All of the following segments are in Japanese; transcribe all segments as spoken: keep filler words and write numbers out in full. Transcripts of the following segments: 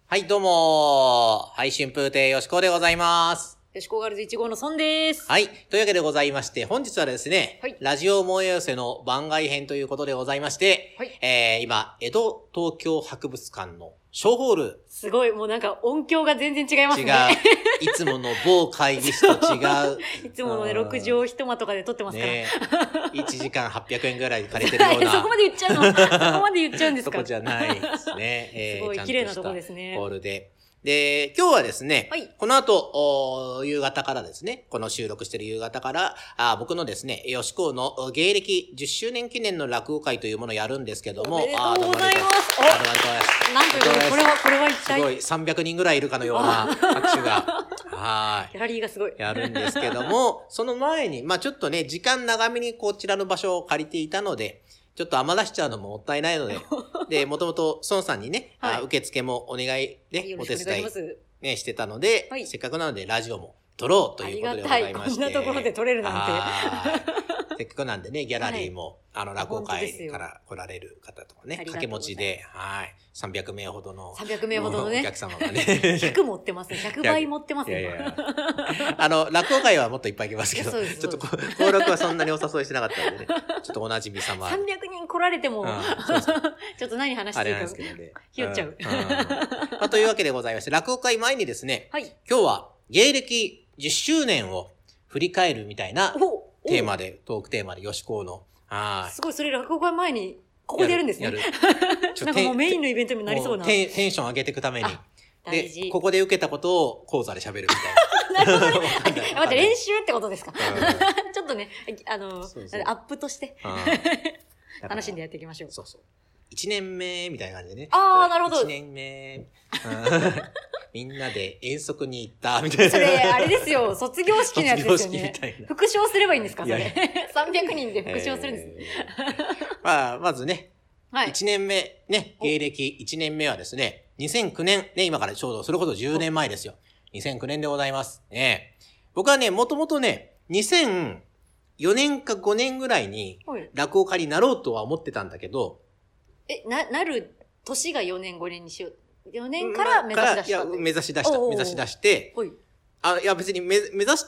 はい、どうもはい、春風亭よしこでございます。 よしこガールズいち号の孫です。 はい、というわけでございまして、本日はですね、 はい、 ラジオ萌え寄せの番外編ということでございまして、 はい、 えー、今、江戸東京博物館の小ホール。 すごい、もうなんか音響が全然違いますね。 違う。いつもの某会議室と違う。 いつものね、ろく畳一間とかで撮ってますから。ね、 いちじかんはっぴゃくえんぐらい借りてるような。 そこまで言っちゃうのそこまで言っちゃうんですか。 そこじゃないですね。 えー、すごい綺麗なとこですね。 ホールで。で、今日はですね、 はい、 この後、夕方からですね、この収録している夕方から、あ僕のですね、よしこの芸歴じゅっしゅうねん記念の落語会というものをやるんですけども、 おめでとうございます。 あ、どうもありがとうございます。 なんということで、これは、これは一体。 すごい、さんびゃくにんぐらいいるかのような拍手が、はい。 ギャラリーがすごい。 やるんですけども、その前に、まあちょっとね、時間長めにこちらの場所を借りていたので、ちょっと余らしちゃうのももったいないので、で、もともと孫さんにね、はい、あ受付もお願いね、お手伝い。ね、してたので、はい、せっかくなのでラジオも撮ろうということでございまして。 ありがたい。こんなところで撮れるなんて。 せっかくなんでね、ギャラリーも、はい、あの、落語会から来られる方とかね、掛け持ちで、はい、さんびゃくめいほどの。 さんびゃくめいほどのね。 お客様がね。 ひゃく持ってますね。ひゃくばい持ってますね。いやいやあの、落語会はもっといっぱい来ますけど、ちょっと登録はそんなにお誘いしてなかったんでね、ちょっとお馴染み様。 さんびゃくにん来られても、うん、そうそうちょっと何話していいか、ひよっちゃう。 まあ、というわけでございまして、落語会前にですね、はい、今日は芸歴じゅっしゅうねんを振り返るみたいなテーマで、トークテーマでよしこの。はい。 すごい、それ落語会前に、ここでやるんですね。やる。なんかもうメインのイベントになりそうな。 テン、テンション上げていくために。で、ここで受けたことを講座で喋るみたいな。 なるほどね。待って、練習ってことですか。ちょっとね、あの、そうそうアップとして、楽しんでやっていきましょう。 そうそう。一年目みたいな感じでね。 ああ、なるほど。 一年目。みんなで遠足に行った、みたいな。 それ、あれですよ。卒業式のやつですよね。卒業式みたいな。復唱すればいいんですかそれ。さんびゃくにんで復唱するんです。 まあ、まずね。はい。いちねんめ、ね、芸歴いちねんめはですね、にせんきゅうねん、ね、今からちょうど、それこそじゅうねんまえですよ。にせんきゅうねんでございます。ね。僕はね、もともとね、にせんよねんかごねんぐらいに、落語家になろうとは思ってたんだけど、 え、な、なる年がよねんごねんにしよう。よねんから目指し出した。 いや、目指し出した。目指し出して、あ、いや別に目目指して、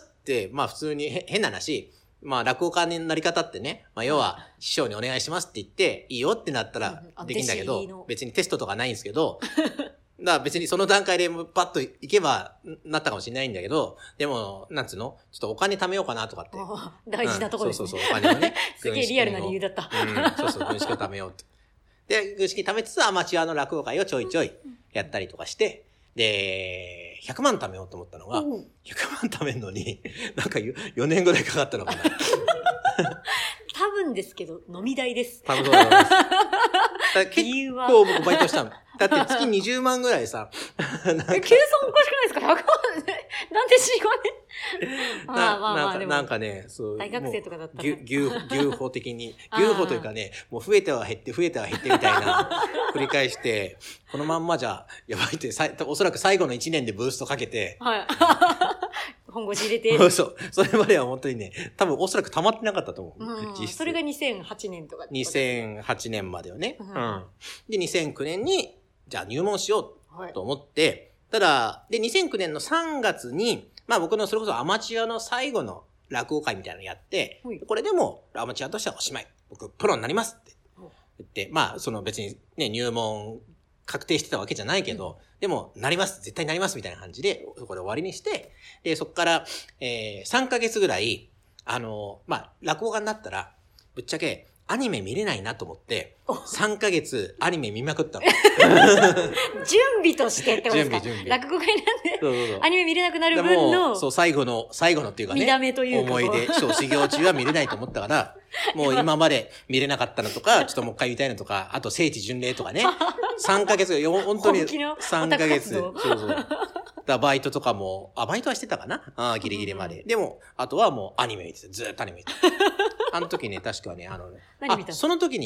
まあ普通に変な話、まあ落語家になり方ってね、まあ要は師匠にお願いしますって言って、いいよってなったらできんだけど、別にテストとかないんですけど、だから別にその段階でパッと行けばなったかもしれないんだけど、でも、なんつうのちょっとお金貯めようかなとかって。 大事なところですね。 そうそうそう、お金をね。 すげえリアルな理由だった。 うん、そうそう、軍資金を貯めようって。で、軍資金貯めつつアマチュアの落語会をちょいちょいやったりとかして、で、ひゃくまん貯めようと思ったのが、ひゃくまん貯めるのに、なんかよねんぐらいかかったのかな。 多分ですけど、飲み代です。 多分そうです。結構僕バイトしたの。だって月にじゅうまんぐらいさ。 計算おかしくないですか ?ひゃくまん なんでしごね。 まあまあまあでも。なんかね、そう。 大学生とかだったら。 牛、牛歩的に。牛歩というかね、もう増えては減って、増えては減ってみたいな、繰り返して、このまんまじゃ、やばいって、おそらく最後のいちねんでブーストかけて。 はい。本腰入れて。 そう。それまでは本当にね、多分おそらく溜まってなかったと思う。 うん、それがにせんはちねんとか。 にせんはちねんまでよね。うん。で、にせんきゅうねんに、じゃあ入門しようと思って、はい、ただ、で、にせんきゅうねんのさんがつに、まあ僕のそれこそアマチュアの最後の落語会みたいなのやって、はい、これでもアマチュアとしてはおしまい。僕、プロになりますって言って、まあその別にね、入門確定してたわけじゃないけど、うん、でも、なります、絶対なりますみたいな感じで、そこで終わりにして、で、そこから、えー、さんかげつぐらい、あの、まあ、落語家になったら、ぶっちゃけ、アニメ見れないなと思って、さんかげつアニメ見まくったの。 準備としてってことですか？準備、準備。落語家になって、そうそうそうアニメ見れなくなる分の、 そう、最後の、最後のっていうかね、 見た目というか思い出、そう、修行中は見れないと思ったから、もう今まで見れなかったのとか、ちょっともう一回見たいのとか、あと聖地巡礼とかね、さんかげつ、本当にさんかげつ、そうそう。だバイトとかも、あ、バイトはしてたかなあギリギリまで、うん。でも、あとはもうアニメ見てた。ずーっとアニメ見てた。あの時ね、確かね、あのね、何見たあその時にね、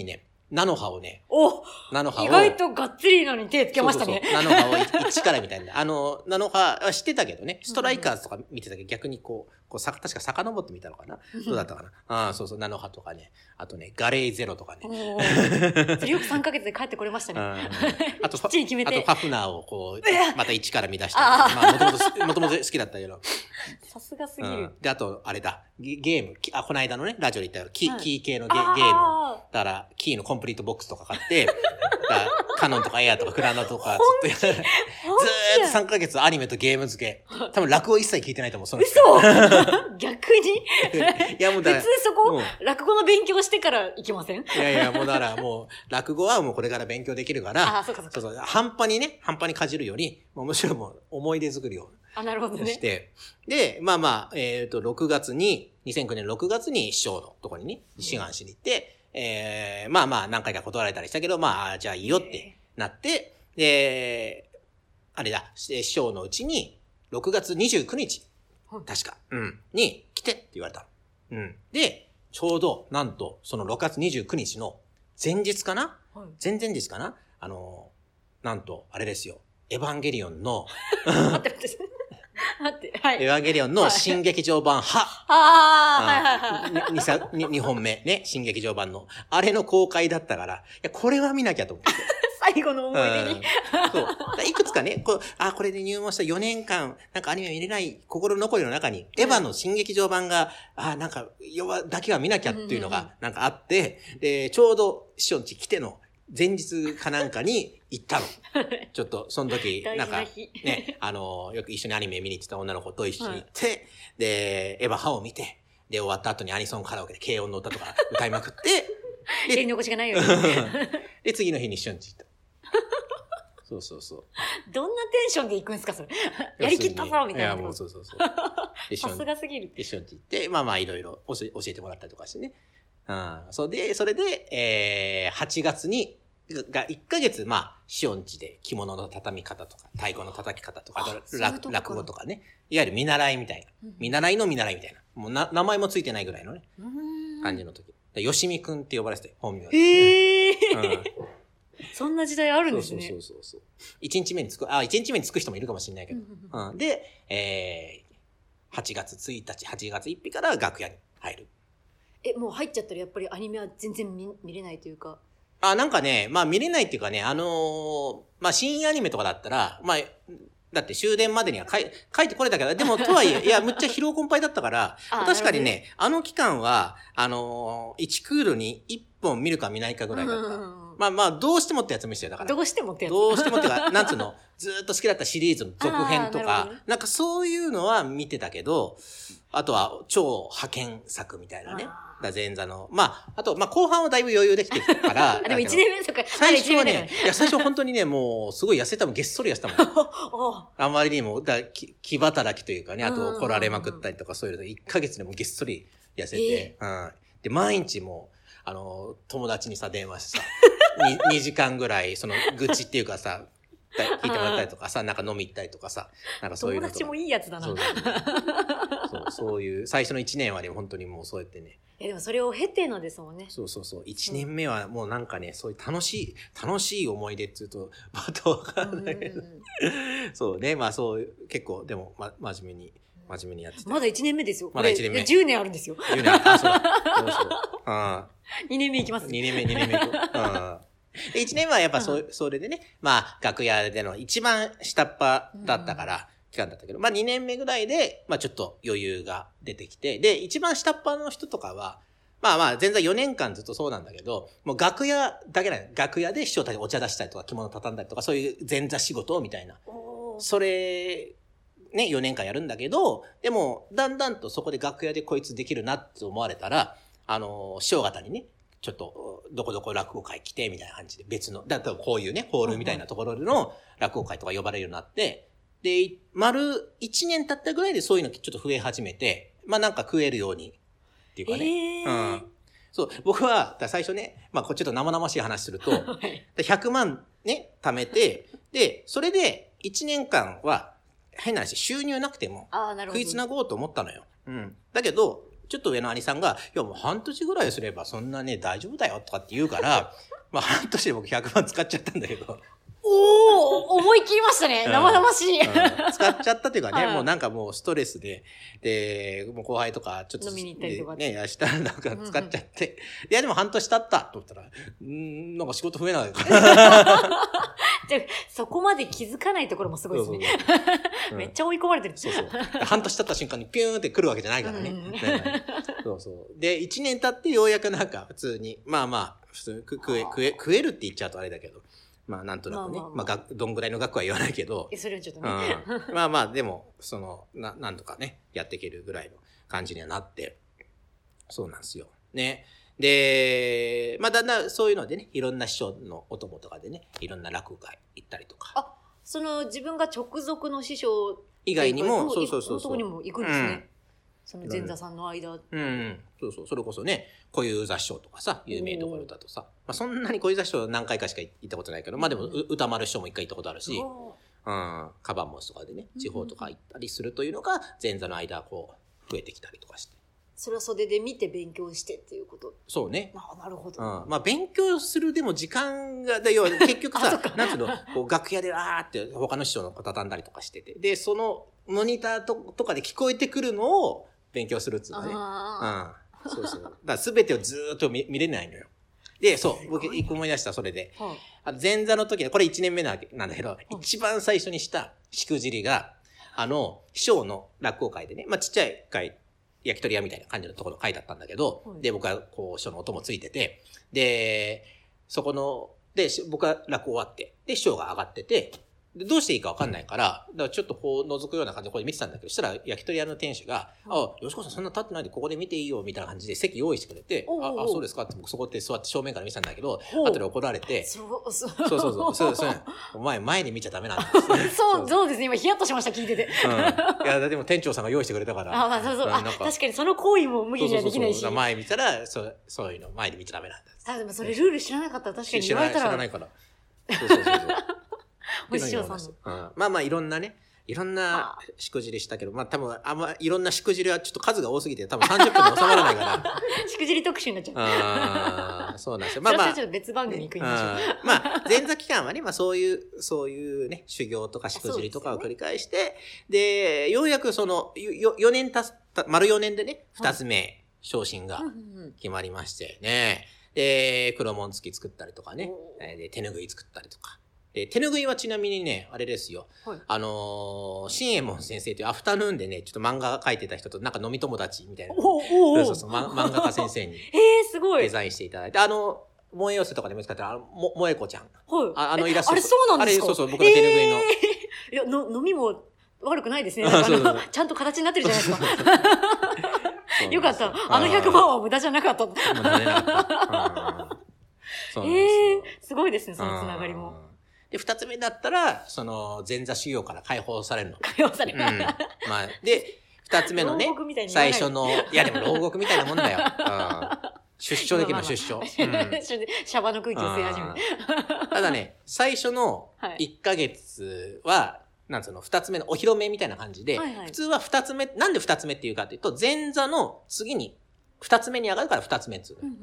菜の葉をね、 お菜の葉を。 意外とがっつりのに手つけましたね。 そうそうそう菜の葉を一からみたいな。あの、菜の葉は知ってたけどね、ストライカーズとか見てたけど、逆にこう、こうさ、確か遡ってみたのかなどうだったかなああ、そうそう、菜の葉とかね。あとね、ガレーゼロとかね。 それよくさんかげつで帰ってこれましたね。 あと、 きっちり決めて。 あと、ファフナーをこう、また一から見出した。まあ、もともと、もともと好きだったけど。 さすがすぎる。 で、あと、あれだ、ゲーム、あ、この間のね、ラジオで言ったよ、キー、キー系のゲゲーム。だから、キーのコンプリートボックスとか買って、カノンとかエアとかクラナとかずっとやずーっとさんかげつアニメとゲーム付け。多分落語一切聞いてないと思う、その嘘逆にいやもうだから。普通そこ、落語の勉強してから行きません？いやいや、もうだからもう、落語はもうこれから勉強できるから、 あ、そうかそうか。 そうそう、半端にね、半端にかじるより、もうむしろもう思い出作りを。 あ、なるほどね。 して、で、まあまあ、えっと、ろくがつに、にせんきゅうねんろくがつに師匠のところにね、志願しに行って、えー、まあまあ何回か断られたりしたけど、まあ、じゃあいいよってなって、で、あれだ、師匠のうちに、ろくがつにじゅうくにち、確か、うん、に来てって言われた。うん。で、ちょうど、なんと、そのろくがつにじゅうくにちの前日かな、はい、前々日かなあの、なんと、あれですよ、エヴァンゲリオンの、 待って待って。待って、はい。 エヴァンゲリオンの新劇場版、はああ、はいはいはい。 にさん、にほんめ、ね、新劇場版の。あれの公開だったから、いや、これは見なきゃと思って。 最後の思い出に。 うん、そう。いくつかね、こう、あ、これで入門したよねんかん、なんかアニメ見れない心残りの中に、エヴァの新劇場版が、あ、なんか、弱だけは見なきゃっていうのが、なんかあって、で、ちょうど師匠んち来ての、前日かなんかに行ったの。ちょっと、その時、なんか、ね、あの、よく一緒にアニメ見に行ってた女の子と一緒に行って、はい、で、エヴァハを見て、で、終わった後にアニソンカラオケで軽音の歌とか歌いまくって、 で、やり残しがないよね。 で、次の日に一緒に行った。そうそうそう。 どんなテンションで行くんですか、それ。やりきったぞみたいな。いや、 もうそうそうそう。 さすがすぎる。 一緒に行って、まあまあいろいろ教えてもらったりとかしてね。うん。そうで、それで、えー、はちがつに、がいっかげつ、まあ、師匠んちで着物の畳み方とか、太鼓の叩き方とか、落, 落語とかね。いわゆる見習いみたいな。うん、見習いの見習いみたいな。もうな、名前もついてないぐらいのね。感じの時。よしみくんって呼ばれてて、本名で。 へー。うんそんな時代あるんですね。 そうそうそうそう。一日目につく、あ、一日目につく人もいるかもしれないけど。うん、で、えー、はちがつついたち、はちがつついたちから楽屋に入る。 え、もう入っちゃったらやっぱりアニメは全然 見, 見れないというか。 あ、なんかね、まあ見れないっていうかね、あのー、まあ新アニメとかだったら、まあ、だって終電までには書い書いてこれたけど、でもとはいえ、いや、むっちゃ疲労困憊だったから、確かにね、あの期間は、あのー、いちクールにいっぽん見るか見ないかぐらいだった。まあまあ、どうしてもってやつ見せてよ、だから。 どうしてもってやつどうしてもってか、なんつうの、ずーっと好きだったシリーズの続編とか、な, なんかそういうのは見てたけど、あとは超派遣作みたいなね。だ前座の。まあ、あと、まあ後半はだいぶ余裕できてきたから。 でもいちねんめとか、 最初はね、いや最初本当にね、もうすごい痩せたもん、げっそり痩せたもん。あまりにも、だ気気働きというかね、あと怒られまくったりとかそういうので、いっかげつでもげっそり痩せて、えーうん、で、毎日もう、あの、友達にさ、電話してさ、にじかんぐらい、その、愚痴っていうかさ、聞いてもらったりとかさ、なんか飲み行ったりとかさ、なんかそういうのとか。 友達もいいやつだな。 そうそうそう。そういう、最初のいちねんはね、本当にもうそうやってね。 え、でもそれを経てのですもんね。 そうそうそう。いちねんめはもうなんかね、そういう楽しい、楽しい思い出って言うと、またわかんないけど。そうね、まあそう、結構、でも、ま、真面目に、真面目にやってて。 まだいちねんめですよ。 まだいちねんめ。 じゅうねんあるんですよ。 じゅうねんある。あ、そうだ。どうしよう。あにねんめいきます。 にねんめ、にねんめいこう。あで、いちねんはやっぱそ、うん、それでね、まあ、楽屋での一番下っ端だったから、期間だったけど、まあにねんめぐらいで、まあちょっと余裕が出てきて、で、一番下っ端の人とかは、まあまあ、全然よねんかんずっとそうなんだけど、もう楽屋だけだよ。楽屋で師匠たちお茶出したりとか、着物畳んだりとか、そういう前座仕事みたいな。それ、ね、よねんかんやるんだけど、でも、だんだんとそこで楽屋でこいつできるなって思われたら、あの、師匠方にね、ちょっと、どこどこ落語会来て、みたいな感じで別の、だからこういうね、ホールみたいなところでの落語会とか呼ばれるようになって、で、丸いちねん経ったぐらいでそういうのちょっと増え始めて、まあなんか食えるように、っていうかね。えー、うん。そう、僕は、最初ね、まあこっちょっと生々しい話すると、はい、ひゃくまんね、貯めて、で、それでいちねんかんは、変な話、収入なくても、食いつなごうと思ったのよ。うん。だけど、ちょっと上の兄さんが、いやもう半年ぐらいすればそんなね、大丈夫だよとかって言うから、 まあ半年で僕ひゃくまん使っちゃったんだけど。 おー、思い切りましたね。生々しい、うんうん。使っちゃったっていうかね、もうなんかもうストレスで、で、もう後輩とかちょっと飲みに行ったりとかね、やしたらなんか使っちゃって、うんうん、いやでも半年経ったと思ったら、うん、なんか仕事増えないから。 じゃそこまで気づかないところもすごいですね。そうそうそう、めっちゃ追い込まれてる。 そうそう。半年経った瞬間にピューンって来るわけじゃないからね。うん、そうそう。で、一年経ってようやくなんか普通に、まあまあ、普通に食え、食え、食えるって言っちゃうとあれだけど、まあなんとなくね、まあ、まあまあ、どんぐらいの額は言わないけど、 それはちょっとね。 うん、まあまあ、でも、その、な、なんとかね、やっていけるぐらいの感じにはなって、そうなんですよ。ね。で、まあだんだんそういうのでね、いろんな師匠のお供とかでね、いろんな落語会行ったりとか。 あ、その自分が直属の師匠以外にも、そうそうそうそう。とこにも行くんですね。うん、その前座さんの間。 うん、うん。そうそう。それこそね、小遊三師匠とかさ、有名どころだとさ。まあそんなに小遊三師匠何回かしか行ったことないけど、まあでも、歌丸師匠も一回行ったことあるし、うん。カバンモスとかでね、地方とか行ったりするというのが、前座の間、こう、増えてきたりとかして。 それは袖で見て勉強してっていうこと。 そうね。 あ、なるほど。 うん。まあ勉強するでも時間が、だよ、結局さ、なんつうの、こう楽屋であーって他の師匠の子畳んだりとかしてて。で、そのモニターととかで聞こえてくるのを勉強するっつうのね。うん。そうそう。だから全てをずーっと 見, 見れないのよ。で、そう、僕一個思い出した、それで。はい、あの前座の時、これいちねんめなんだけど、はい、一番最初にしたしくじりが、あの、師匠の落語会でね、まあちっちゃい会、焼き鳥屋みたいな感じのところ書いてあったんだけど、はい、で、僕はこう、師匠の音もついてて、で、そこの、で、僕は落語終わって、で、師匠が上がってて、で、どうしていいかわかんないから、だからちょっとこう覗くような感じでこれ見てたんだけど、そしたら焼き鳥屋の店主が、うん、あ、吉子さんそんな立ってないでここで見ていいよ、みたいな感じで席用意してくれて、おうおうあ、あ、そうですかって僕そこって座って正面から見てたんだけど、後で怒られて、 そうそうそうそうそう、そうそう、お前前に見ちゃダメなんだ。 そう、そうですね。今ヒヤッとしました、聞いてて。 うん。いや、でも店長さんが用意してくれたから。 あ、まあそうそう。あ、確かにその行為も無理にはできないし。 そうそうそう前見たら、そう、そういうの前に見ちゃダメなんだ。 あ、でもそれルール知らなかったら確かに言われたら。 知らないから。そうそうそうそう。 お師匠さんの、 うん。まあまあいろんなね、いろんなしくじりしたけど、まあ多分あんまいろんなしくじりはちょっと数が多すぎて多分さんじゅっぷんで収まらないから。 しくじり特集になっちゃう。 ああ、そうなんですよ。まあまあ。 ちょっと別番組行くんでしょう。 まあ前座期間はね、まあそういう、そういうね、修行とかしくじりとかを繰り返して、で、ようやくその、よ、よねんたす、丸よねんでね、二つ目、昇進が決まりましてね。で、黒紋付き作ったりとかね、で、手ぬぐい作ったりとか。で、手ぬぐいはちなみにね、あれですよ。はい、あのー、新右衛門先生というアフタヌーンでね、ちょっと漫画描いてた人となんか飲み友達みたいな。おおおそうそうそう、ま、漫画家先生に。 えー、すごい。 デザインしていただいて、あの、萌え寄せとかでも使ってる、あの、も、萌え子ちゃん。 はい。 ああのイラスト。 あれそうなんですか？ あれ、そうそう、僕の手ぬぐいの。えー、いや、の、飲みも悪くないですね。そうそうそうちゃんと形になってるじゃないですか。よかった。あのひゃくまんは無駄じゃなかった。無駄じゃなかった。そうなんですよ。えー、すごいですね、そのつながりも。 で、二つ目だったら、その、前座修行から解放されるの。 解放される。うん。まあ、で、二つ目のね、最初の、いやでも牢獄みたいなもんだよ。うん。出所できるの、出所。うん。シャバの空気を吸い始める。 ただね、最初のいっかげつは、なんつうの、二つ目のお披露目みたいな感じで、はいはい、普通は二つ目、なんで二つ目っていうかっていうと、前座の次に、二つ目に上がるから二つ目っつうの。うん。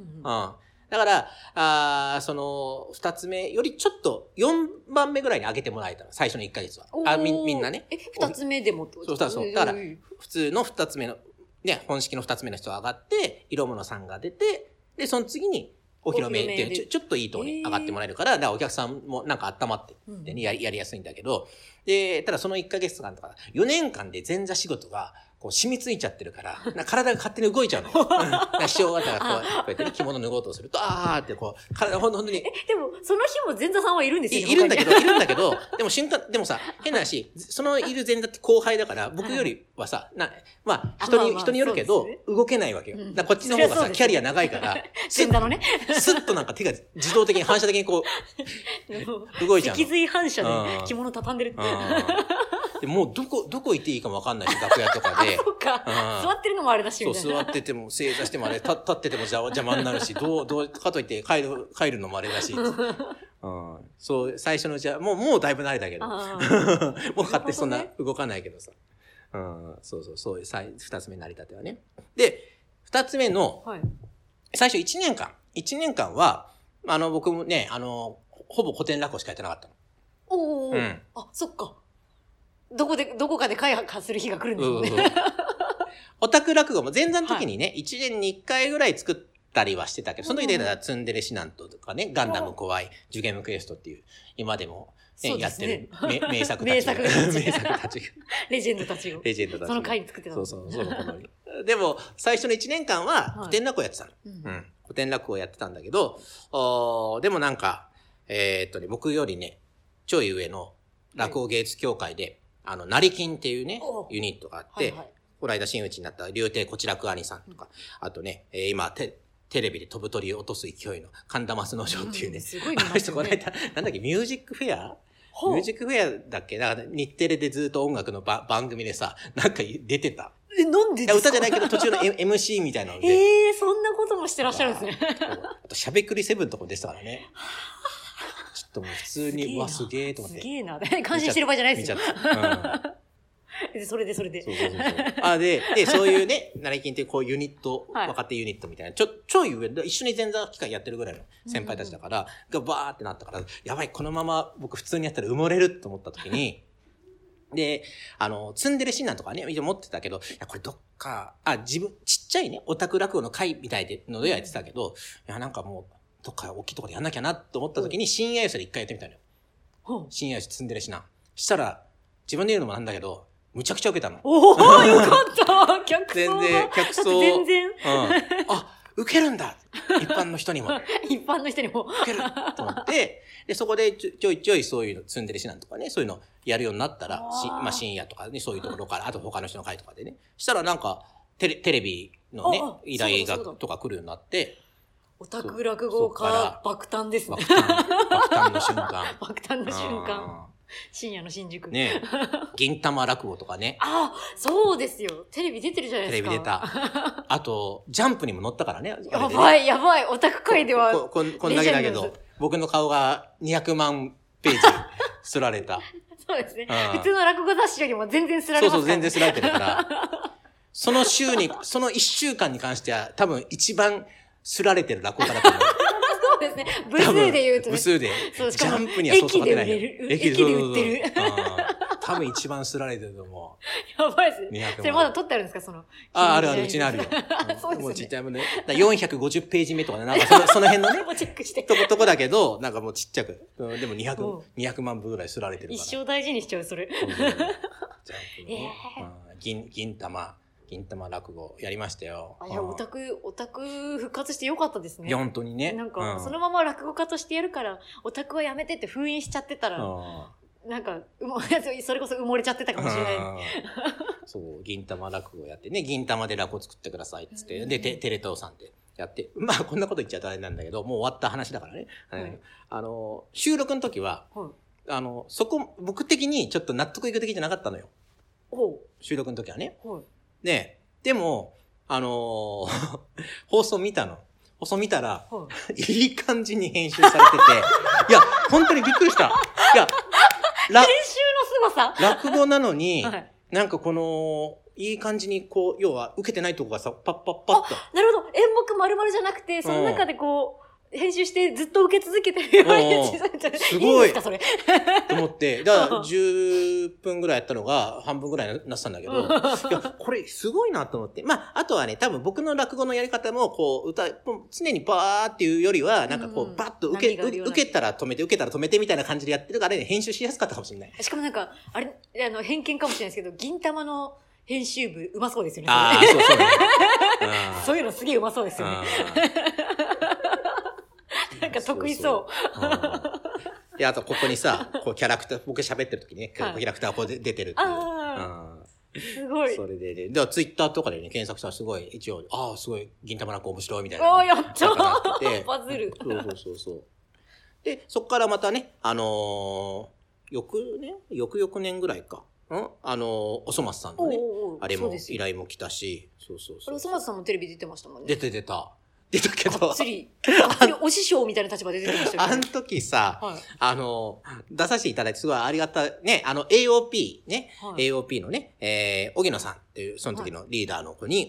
うんだから、あその、二つ目よりちょっとよんばんめぐらいに上げてもらえたら、最初のいっかげつは。あ、み、みんなね。 え、二つ目でもそうそうそう。だから、普通の二つ目の、ね、本式の二つ目の人が上がって、色物さんが出て、で、その次に、お披露目っていうちょ、ちょっといいとこに上がってもらえるから、だからお客さんもなんか温まってってね、やり、やりやすいんだけど、で、ただそのいっかげつかんとか、よねんかんで前座仕事が、こう染みついちゃってるから、なんか体が勝手に動いちゃうのよ。師匠方がこう、こうやってね、着物脱ごうとすると、あーってこう、体ほんとほんとに。え、 でも、その日も前座さんはいるんですよね。いるんだけど、いるんだけど、でも瞬間、でもさ、変な話、そのいる前座って後輩だから、僕よりはさ、な、まあ、人に、人によるけど、動けないわけよ。だからこっちの方がさ、キャリア長いから、 前座のね。 スッとなんか手が自動的に反射的にこう、動いちゃう。 脊髄反射で着物畳んでるって。 でもうどこ、どこ行っていいかもわかんないし、楽屋とかで。 そうか。座ってるのもあれだし、 みたいな。そう、座ってても、正座してもあれ、立ってても邪魔になるし、どう、どう、かといって帰る、帰るのもあれだし。うん、そう、最初のうちは、もう、もうだいぶ慣れたけど。もう勝手そんな動かないけどさ。うん、そうそう、そういう、二つ目成り立てはね。で、二つ目の、はい、最初一年間。一年間は、 あの、僕もね、あの、ほぼ古典落語しかやってなかったの。 おお、うん、あ、そっか。どこで、どこかで開発する日が来るんですよね。うんうん、 オタク落語も前座の時にね、はい、いちねんにいっかいぐらい作ったりはしてたけど、その時でツンデレシナントとかね、ガンダム怖い、ジュゲームクエストっていう、今でも、ね、やってる名作たち。 名作たち。 名作たち。 レジェンドたちを。 レジェンドたち。 その回に作ってたそうそう、その頃に。でも、最初のいちねんかんは古典落語やってたの。はい、うん。古典落語やってたんだけど、おでもなんか、えー、っとね、僕よりね、ちょい上の落語芸術協会で、はい、あの、成金っていうね、ユニットがあって、はいはい、この間真打ちになった竜亭こちらく兄さんとか、あとね、えー、今、テテレビで飛ぶ鳥を落とす勢いの神田増之丞っていうね、うん、 すごいね。 あの人この間、なんだっけ、ミュージックフェアミュージックフェアだっけだから日テレでずっと音楽のば番組でさ、なんか出てた。 え、なんでですか？ 歌じゃないけど途中の エムシー みたいなので。 ええー、そんなこともしてらっしゃるんですね。 あと、しゃべくりセブンとかでしたからね。ちょっともう普通に、うわ、すげえと思って。 すげえな。感心してる場合じゃないですよ。見ちゃった。うんそれでそれで。 そうそうそうそう。あ、で、で、そういうね、成金っていうこうユニット、はい、若手ユニットみたいな、ちょ、ちょい上で、一緒に前座機会やってるぐらいの先輩たちだから、がバーってなったから、やばい、このまま僕普通にやったら埋もれると思った時に、で、あの、ツンデレ診断とかね、持ってたけど、いや、これどっか、あ、自分、ちっちゃいね、オタク落語の会みたいで、のでやってたけど、いや、なんかもう、どっか大きいところでやんなきゃなと思った時に、深夜寄せで一回やってみたのよ。深夜寄せツンデレ診断。したら、自分で言うのもなんだけど、むちゃくちゃ受けたの。 おー、よかった客層全然、客層。 全然。うん。 あ、受けるんだ一般の人にも。 一般の人にも。 受けると思って、で、そこでちょちょいちょいそういうの、ツンデレシナンとかね、そういうのやるようになったら、しまあ深夜とかね、そういうところから、あと他の人の会とかでね。したらなんか、テレ、テレビのね、依頼がとか来るようになって、 オタク落語家爆誕ですね。 爆誕。爆誕の瞬間。 爆誕の瞬間。深夜の新宿。 ねえ。銀玉落語とかね。 あ、そうですよ。テレビ出てるじゃないですか。 テレビ出た。あと、ジャンプにも載ったからね。 やばい、やばい。オタク界では。 こ、こ、こんだけだけど、僕の顔がにひゃくまんページすられた。 そうですね。普通の落語雑誌よりも全然すられますから、ね。 そうそう、全然すられてるから。その週に、そのいっしゅうかんに関しては、多分一番すられてる落語家だと思う。 そうですね。部数で言うと、ね。 部数で。 そう、 ジャンプにはそうそう出ないよ。 駅で売ってる。 多分一番すられてると思う。やばいですね。それまだ撮ってあるんですかその。 あ、あるある、うちにあるよ。 そうですね。 もうちっちゃいもんね。よんひゃくごじゅうページ目とかね、なんかそのその辺のね。 チェックして。 とこ、とこだけど、なんかもうちっちゃく。でもにひゃく、にひゃくまんぶぐらいすられてるから。 一生大事にしちゃう、それ。 ジャンプね。銀、銀玉。銀玉落語やりましたよ。 あ、いや、オタク、オタク復活してよかったですね。 いや、本当にね。 なんか、そのまま落語家としてやるから、オタクはやめてって封印しちゃってたら、なんか、それこそ埋もれちゃってたかもしれない。 そう、銀玉落語やってね、銀玉で落語作ってくださいっつって、で、テレ東さんでやって、まあ、こんなこと言っちゃ大変なんだけど、もう終わった話だからね。あの、収録の時は、あの、そこ、僕的にちょっと納得いく的じゃなかったのよ。収録の時はね。で、でも、あのー、放送見たの。放送見たら、はい、いい感じに編集されてて、いや、本当にびっくりした。いや、 編集の凄さ落語なのに、はい、なんかこの、いい感じにこう、要は受けてないとこがさ、パッパッパッと。 なるほど。演目丸々じゃなくて、その中でこう、編集してずっと受け続けてるような編集されてる。 すごい。 いいですか、それ。 と思って。だから、じゅっぷんぐらいやったのが、半分ぐらいになってたんだけど、いや、これすごいなと思って。まあ、あとはね、多分僕の落語のやり方も、こう、歌、常にバーっていうよりは、なんかこう、バッと受け、受けたら止めて、受けたら止めてみたいな感じでやってるからね、編集しやすかったかもしれない。 しかもなんか、あれ、あの、偏見かもしれないですけど、銀玉の編集部、うまそうですよね。 ああ、そうそうね。 そういうのすげえうまそうですよね。なんか得意そう。 で、あとここにさ、こうキャラクター、僕喋ってる時にね、キャラクターこう出てるっていう。 すごい。 それでね、ではツイッターとかでね、検索したらすごい、一応、ああ、すごい、銀玉落語面白いみたいな。 ああ、やったーバズる。 そうそうそうそう。で、そっからまたね、あのー、翌年翌々年ぐらいか。んあのー、おそ松さんのね、あれも、依頼も来たし、そうそうそう。 おそ松さんもテレビ出てましたもんね。 出て出た。出たけど。がっつり、がっつりお師匠みたいな立場で出てましたよね。 あの時さ、はい、あの、出させていただいてすごいありがたい、ね、あの エーオーピー ね、はい、エーオーピー のね、えー、荻野さんっていう、その時のリーダーの子に、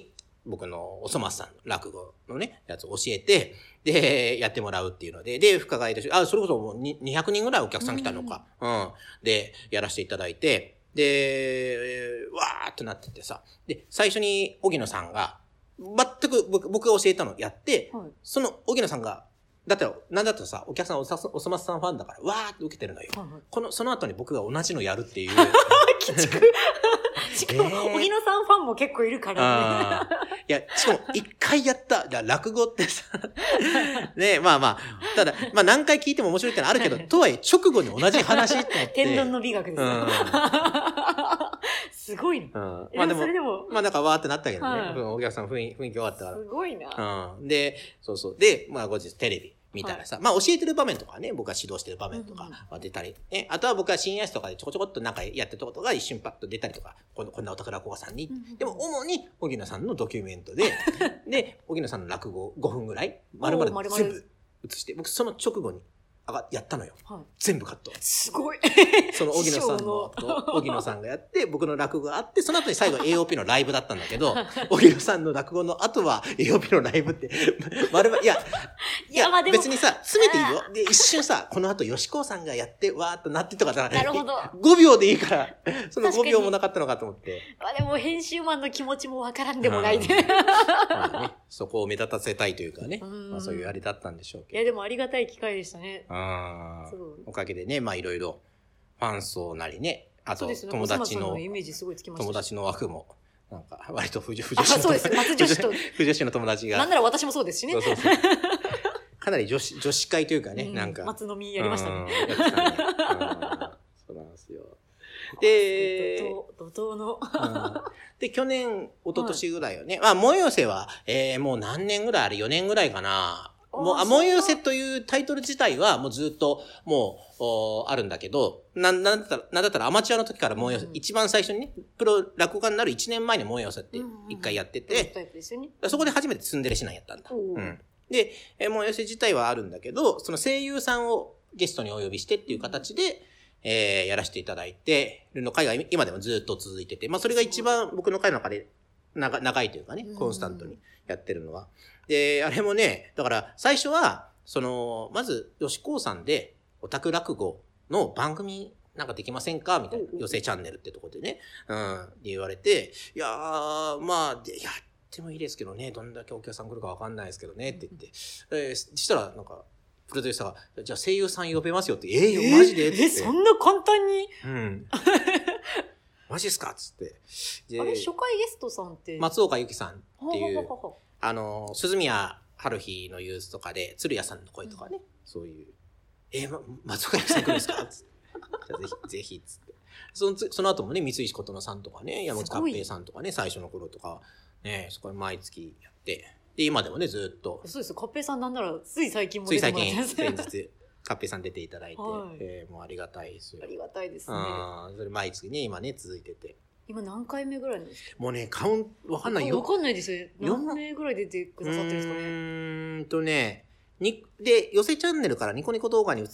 僕のおそ松さんの落語のね、やつを教えて、で、やってもらうっていうので、で、深川として、あ、それこそもうにひゃくにんぐらいお客さん来たのか。うん。うん、で、やらせていただいて、で、わーっとなっててさ、で、最初に荻野さんが、全く僕僕が教えたのやって、はい、その荻野さんが、だったら、なんだったらさ、お客さんおさ、おそ松さんファンだから、わーって受けてるのよ。はいはい、この、その後に僕が同じのやるっていう。 鬼畜しかも、荻野さんファンも結構いるからね。 いや、しかも、一回やった、落語ってさ、ね、まあまあ、ただ、まあ何回聞いても面白いってのはあるけど、とはいえ、直後に同じ話って思って。 天丼の美学ですよ。うんすごいな。 うん、まあでも、でもまあなんかわーってなったけどね。はい、お客さん雰囲気、雰囲気終わったから。 すごいな。 うん。で、そうそう。で、まあ後日テレビ見たらさ、はい、まあ教えてる場面とかね、僕が指導してる場面とか出たり、ね、あとは僕が深夜室とかでちょこちょこっとなんかやってたことが一瞬パッと出たりとか、こんな、こんなお宝子さんに。でも主に荻野さんのドキュメントで、で、荻野さんの落語ごふんぐらい、丸々全部映して、僕その直後に、あが、やったのよ。はい、全部カット。 すごい。 その荻野さんのと、荻野さんがやって、僕の落語があって、その後に最後 エーオーピー のライブだったんだけど、荻野さんの落語の後は エーオーピー のライブって、まるまる、いや、いや、いや別にさ、詰めていいよ。で、一瞬さ、この後吉高さんがやって、わーっとなってとかだから、 なるほど。 ごびょうでいいから、そのごびょうもなかったのかと思って。 あでも編集マンの気持ちもわからんでもないで。 まあね、そこを目立たせたいというかね、まあそういうあれだったんでしょうけど。 いや、でもありがたい機会でしたね。 ああ。おかげでね、まあいろいろファン層なりね、あと友達の、友達の枠も、なんか割と不女子の、 そうです、松女子と。 不女子の友達が。 なんなら私もそうですしね。そうそうそう。 かなり女子、女子会というかね、 うん、 なんか。 松飲みやりましたね。 やってたね。そうなんですよ。で、 怒涛の。 で、去年、一昨年ぐらいよね。はい、まあ、もよせは、えー、もう何年ぐらいあれ、よねんぐらいかな。もう、あ、もよせというタイトル自体はもうずっともう、あるんだけど、なん、なんだったら、なんだったらアマチュアの時からもよせ、うん、一番最初にね、プロ落語家になるいちねんまえにもよせって一回やってて、うんうん、そこで初めてツンデレしないやったんだ。うん、で、えー、もよせ自体はあるんだけど、その声優さんをゲストにお呼びしてっていう形で、えー、やらせていただいてるの会が今でもずっと続いてて、まあそれが一番僕の会の中で長、長いというかね、コンスタントにやってるのは。で、あれもね、だから最初は、その、まず、吉高さんで、オタク落語の番組なんかできませんかみたいな、寄せチャンネルってとこでね、うん、で言われて、いやー、まあ、やってもいいですけどね、どんだけお客さん来るかわかんないですけどね、って言って、えー、そしたら、なんか、プロデューサーが、じゃあ声優さん呼べますよって、えー、マジでってえ、そんな簡単にうん。マジっすかっつって。 あれ、初回ゲストさんって。 松岡由紀さんっていう、あの、鈴宮春日のユースとかで、鶴屋さんの声とかね、うん、そういう、えー、ま、松岡由紀さん来るんですかつって。じゃあぜひ、ぜひ、つって。その、その後もね、三石琴乃さんとかね、山本勝平さんとかね、最初の頃とか、ね、そこで毎月やって、で、今でもね、ずっと。 そうです。勝平さんなんなら、つい最近も出てもらってます。つい最近、先日、勝平さん出ていただいて、はい、えー、もうありがたいですよ。 ありがたいですね。 あそれ毎月ね、今ね、続いてて。 今何回目ぐらいですか？ もうね、カウント、わかんないよ。 わかんないですよ。何名ぐらい出てくださってるんですかね。うーんとね、に、で、寄せチャンネルからニコニコ動画に移って、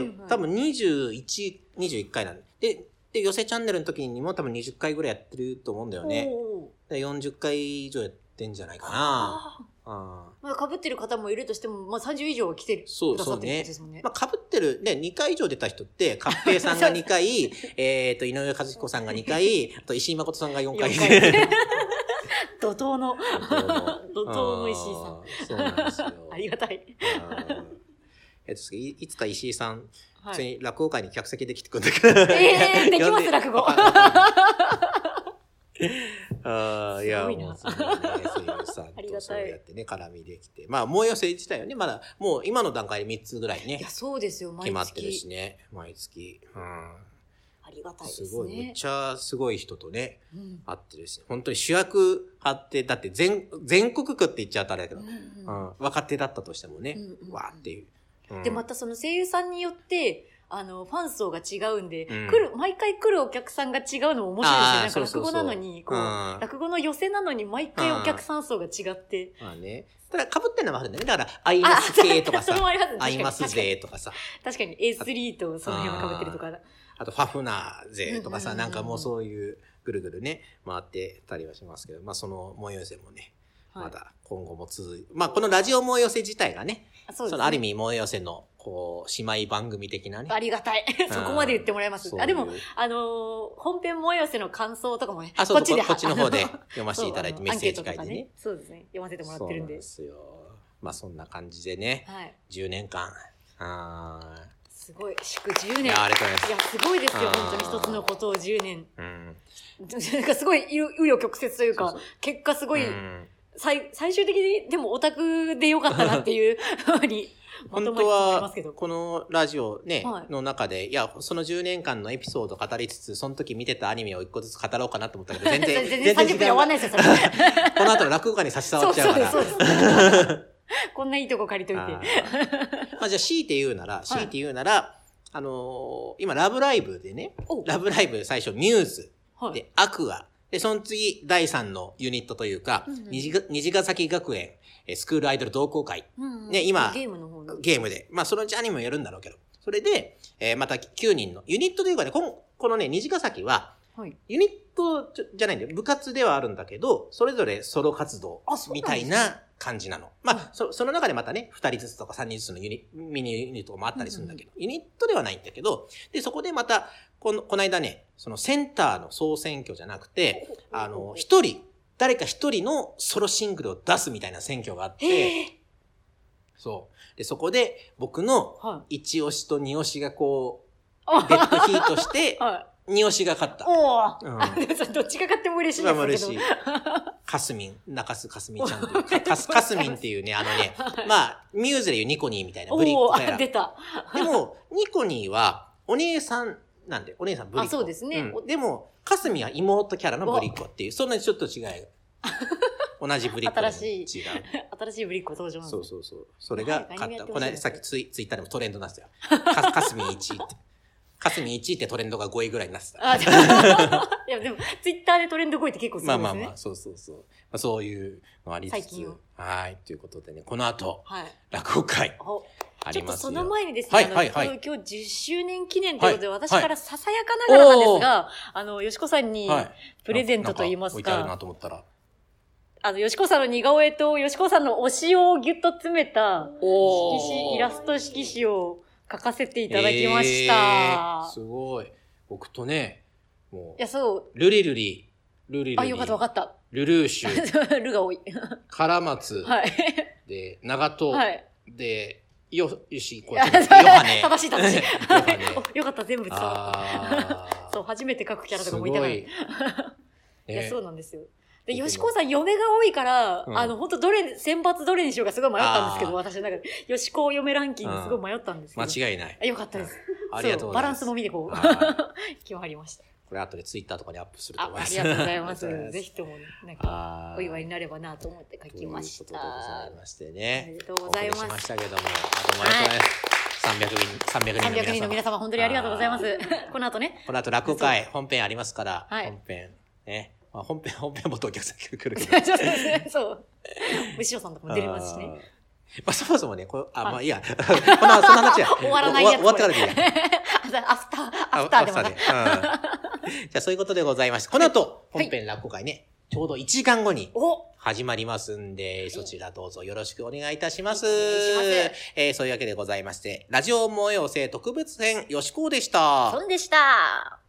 うんはい、多分にじゅういち、にじゅういっかいなんで。で、で、寄せチャンネルの時にも多分にじゅっかいぐらいやってると思うんだよね。でよんじゅっかい以上やってんじゃないかな。 あまあ被ってる方もいるとしても、まあさんじゅう以上は来てる。 そうそうね。まあ被ってる、ね、にかい以上出た人って、勝平さんがにかい、えっと、井上和彦さんがにかい、あと石井誠さんがよんかい。 怒涛の、怒涛の石井さん。 そうなんですよ。 ありがたい。 えっと、いつか石井さん、普通に落語会に客席で来てくるんだけど。 ええ、できます落語。 ああ、いや、もう、そういうね、声優さんとそうやってね、絡みできて。まあ、もう寄せ自体はね、まだ、もう今の段階でみっつぐらいね。 いや、そうですよ、 毎月。決まってるしね、毎月。うん。 ありがたいですね。 すごい、めっちゃすごい人とね、うん、会ってるし、本当に主役張って、だって全、全国区って言っちゃうとあれだけど、うんうんうん、若手だったとしてもね、うんうん、わーっていう。 うん、で、またその声優さんによって、あの、ファン層が違うんで、うん、来る、毎回来るお客さんが違うのも面白いですよね。なんか落語なのに、こう、落語の寄せなのに毎回お客さん層が違って。 まあね。ただ被ってるのもあるんだよね。だから、アイマス系とかさ、アイマス勢とかさ。 確かに エースリー とその辺は被ってるとか。 あと、ファフナー勢とかさ、なんかもうそういうぐるぐるね、回ってたりはしますけど、まあその模様勢もね、 まだ今後も続いて、まあこのラジオ燃え寄せ自体がね、そねそのある意味燃え寄せの、こう、姉妹番組的なね。 ありがたい。そこまで言ってもらいます。あ、でも、あのー、本編燃え寄せの感想とかもね、 あ、そうそう、 こっちでこっちの方で読ませていただいて、メッセージ書いてね。ねそうですね。読ませてもらってるんで。 そうですよ。まあそんな感じでね、はい、じゅうねんかん。あすごい、祝じゅうねん。いや、ありがとうございます。 いや、すごいですよ、本当に一つのことをじゅうねん。うん。なんかすごい、紆余曲折というか、そうそう結果すごい、うん最、最終的にでもオタクでよかったなっていうふうに本当はこのラジオね、はい、の中でいやそのじゅうねんかんのエピソードを語りつつその時見てたアニメを一個ずつ語ろうかなと思ったけど全然全然さんじゅっぷんで終わんないですよそれこの後の落語家に差し障っちゃうからそうそうですそうですこんないいとこ借りといてあまあじゃあ強いて言うなら強いて言うなら、はい、あのー、今ラブライブでねラブライブ最初ミューズ、はい、でアクアで、その次、だいさんのユニットというか、うんうん、虹ヶ崎学園、スクールアイドル同好会。うんうん、ね、今、 ゲームの方の。 ゲームで。まあ、そのうちアニメもやるんだろうけど。それで、えー、またきゅうにんの、ユニットというかね、この、このね、虹ヶ崎は、はい、ユニットじゃないんだよ。部活ではあるんだけど、それぞれソロ活動みたいな感じなの。まあ、そ、その中でまたね、ふたりずつとかさんにんずつのユニミニユニットもあったりするんだけど、うんうん、ユニットではないんだけど、で、そこでまた、この、この間ね、そのセンターの総選挙じゃなくて、あの、一人、誰か一人のソロシングルを出すみたいな選挙があって、そう。で、そこで僕の一押しと二押しがこう、デッドヒートして、二押しが勝った。 おぉ、うん、どっちが勝っても嬉しいですけど。まあ嬉しい。 カスミン、中須かすみちゃんというか、カス、カスミンっていうね、あのね、まあ、ミューズでいうニコニーみたいなブリッコキャラ。 出た。 でも、ニコニーは、お姉さんなんで、お姉さんブリッコ。 あ、そうですね。 うん、でも、カスミは妹キャラのブリッコっていう、そんなにちょっと違いが。同じブリッコでも違う。 新しい、新しいブリッコ登場なんそうそうそう。それが勝った。この間、さっきツイツイッターでもトレンドなんですよ。カ, カスミいちいって。カスミいちいってトレンドがごいぐらいになってた。 いや、でも、ツイッターでトレンドごいって結構すごいですね。 まあまあまあ、そうそうそう。まあ、そういうのありつつ。はい。ということでね、この後、はい、落語会。ありますよ。ちょっとその前にですね、はいはいはい、今日じゅっしゅうねん記念ということで、はい、私からささやかながらなんですが、はい、あの、よしこさんにプレゼントと言いますか、 はい、なんか置いてあるなと思ったら。 あの、よしこさんの似顔絵と、よしこさんの推しをギュッと詰めた、色紙、イラスト色紙を書かせていただきました。えー、すごい。僕とね、もう。 いや、そう。 ルリルリ、ルリルリ。 あ、よかったわかった。 ルルーシュ。 ルが多い。 カラマツ。 はい。 で、長門。はい。で、よ、よし、こっちヨハネ。正しい正しい。よかった、全部伝わった。そう、初めて書くキャラとかもいたから。いや、そうなんですよ。で、吉子さん、嫁が多いから、うん、あの、本当どれ、選抜どれにしようかすごい迷ったんですけど、私の中で。吉子嫁ランキングすごい迷ったんですけど。 間違いない。 よかったです。 ありがとうございます。 バランスも見てこう、決まりました。 これ後でツイッターとかにアップすると思います。 あ、ありがとうございます。ぜひとも、なんか、お祝いになればなと思って書きました。ということでございましてね。 ありがとうございます。 お送りしましたけども、あどうもありがとうございます。さんびゃくにん、さんびゃくにんの皆様。 さんびゃくにんの皆様、本当にありがとうございます。この後ね。 この後落語会、本編ありますから、本編、ね。まあ、本編、本編もとお客さん来るけど。 そう。牛尾さんとかも出れますしね。 まあ、そもそもね、こあ、まあいいや。この、その話は。 終わらないやつ。 終わってからでいいや。 アフター、アフターでもね。 じゃあ、そういうことでございまして、この後、本編落語会ね、ちょうどいちじかんごに始まりますんで、そちらどうぞよろしくお願いいたします。お願いします。えー、そういうわけでございまして、ラジオ萌え寄せ特別編、よしこうでした。 そんでした。